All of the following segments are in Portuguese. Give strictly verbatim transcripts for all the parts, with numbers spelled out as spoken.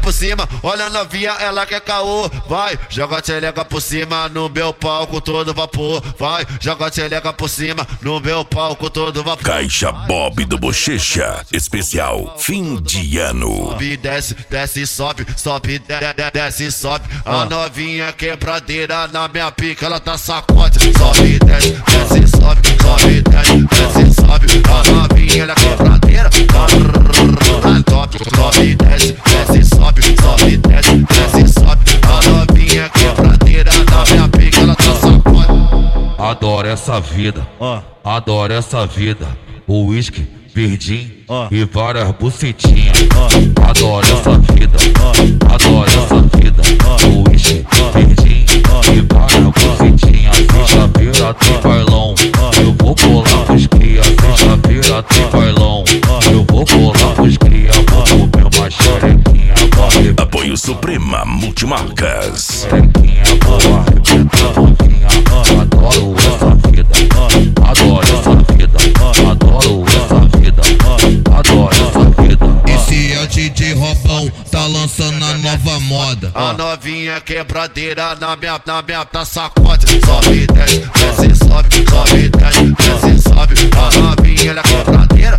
por cima, olha a novinha, ela quer caô. Vai, joga a tchelega por cima no meu palco todo vapor. Vai, joga a tchelega por cima no meu palco todo vapor. Caixa Bob do Bochecha, especial fim de ano. Sobe, desce, desce, sobe, sobe, de, de, desce, sobe. A novinha quebradeira na minha pica, ela tá sacode. Sobe, desce, desce, sobe, sobe, desce, desce, sobe. A novinha, ela quebradeira, top. Sobe, desce, desce, sobe, sobe, desce, desce, sobe. A novinha quebradeira na minha pica, ela tá sacode. Adoro essa vida, adoro essa vida. O uísque, verdinho e várias bucetinhas. Adoro essa vida, adoro essa vida. O uísque, verdinho e várias bucetinhas. Sexta-feira tem bailão, eu vou colar pros cria. Sexta-feira tem bailão, eu vou colar pros cria. Vou comer uma xerequinha, vou arrebentar. Apoio Suprema Multimarcas. Xerequinha, vou arrebentar novinha. Adoro essa vida, adoro essa vida, adoro essa vida, adoro essa vida. Esse é o D J Robão, tá lançando a nova moda. A novinha quebradeira na minha, na minha tá sacode. Sobe, desce, desce, sobe, sobe, desce, desce, sobe. A novinha, ela é quebradeira,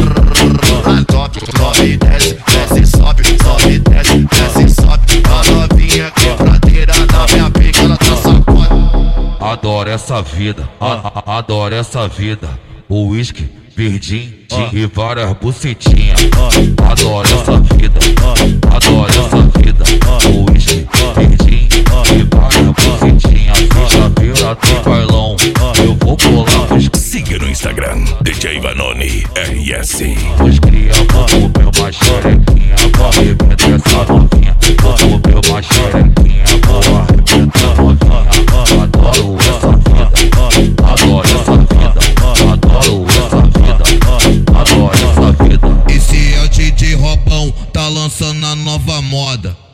top. Sobe, desce, desce, sobe, sobe, desce, desce, sobe. A novinha quebradeira na minha pica, ela tá sacode. Adoro essa vida, a, a, adoro essa vida. O uísque, verdinho e várias bucetinhas. Adoro essa vida, adoro essa vida. O uísque, verdinho e várias bucetinhas. Sexta-feira tem bailão, eu vou colar pros... Siga no Instagram, D J Vanoni R S. Os cria, vou comer uma xerequinha, vou arrebentar essa novinha. Vou comer uma xerequinha, vou arrebentar novinha. Adoro essa vida, adoro essa vida, adoro essa vida, adoro essa vida. Esse é o D J Robão, tá lançando a nova moda.